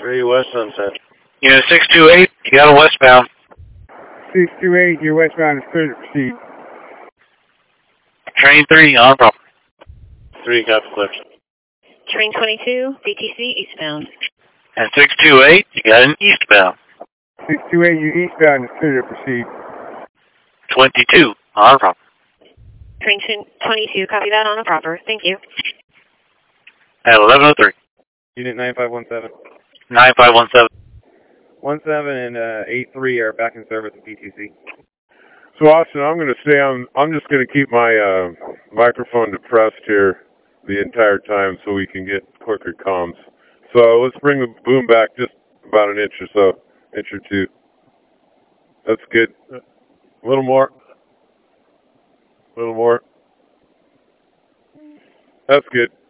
3 West Sunset. Unit 628, you got a westbound. 628, you're westbound is clear to proceed. Train 3, on proper. 3 copy clear. Train 22, DTC eastbound. And 628, you got an eastbound. 628, you're eastbound is clear to proceed. 22, on proper. Train 22, copy that on a proper. Thank you. At 1103. Unit 9517. 9517. 17 and 83 are back in service at PTC. So Austin, I'm going to stay on. I'm just going to keep my microphone depressed here the entire time so we can get quicker comms. So let's bring the boom back just about an inch or so, inch or two. That's good. A little more. A little more. That's good.